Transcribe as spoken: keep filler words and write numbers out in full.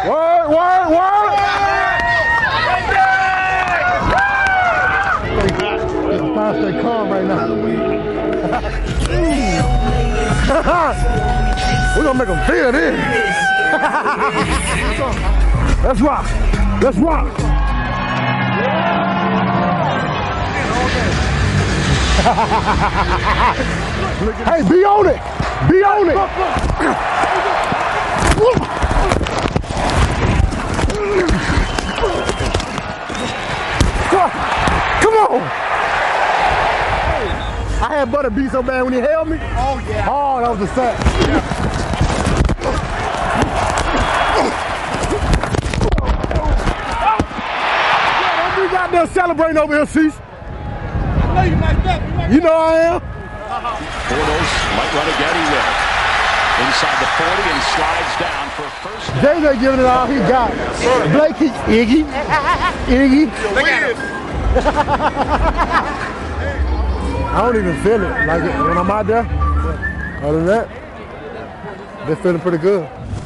Word, word, word. I'm trying to stay calm right now. We're gonna make them feel this. Let's rock. Let's rock. Hey, be on it. Be on it. Come on. I had Butter beat so bad when he held me. Oh, yeah. Oh, that was a sack. Yeah. Don't be goddamn celebrating over here, Cease. I know you like that. You know I am. Bortles might run again, he will. Inside the forty and slides down for first down. J J giving it all he got. Blakey, Iggy, Iggy. Look at him. I don't even feel it. Like when I'm out there, other than that, they're feeling pretty good.